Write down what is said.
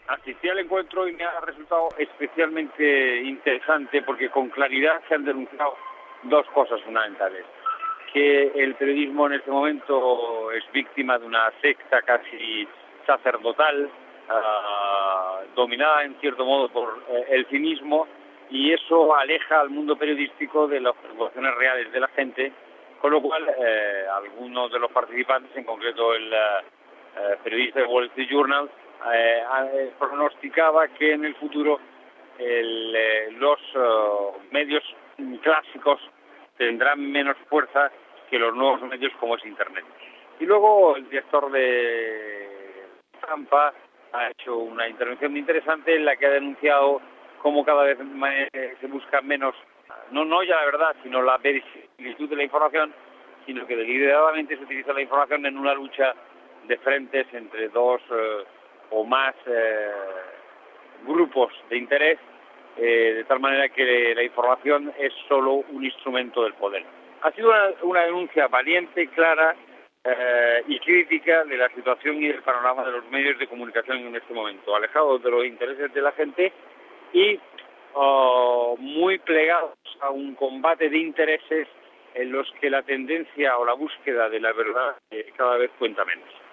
Asistí al encuentro y me ha resultado especialmente interesante porque con claridad se han denunciado dos cosas fundamentales. Que el periodismo en este momento es víctima de una secta casi sacerdotal, dominada en cierto modo por el cinismo, y eso aleja al mundo periodístico de las preocupaciones reales de la gente, con lo cual algunos de los participantes, en concreto el periodista de Wall Street Journal, pronosticaba que en el futuro los medios clásicos tendrán menos fuerza que los nuevos medios como es Internet. Y luego el director de Tampa ha hecho una intervención muy interesante en la que ha denunciado cómo cada vez se busca menos, no ya la verdad, sino la verisimilitud de la información, sino que deliberadamente se utiliza la información en una lucha de frentes entre dos o más grupos de interés, de tal manera que la información es solo un instrumento del poder. Ha sido una denuncia valiente, clara y crítica de la situación y del panorama de los medios de comunicación en este momento, alejados de los intereses de la gente y muy plegados a un combate de intereses en los que la tendencia o la búsqueda de la verdad cada vez cuenta menos.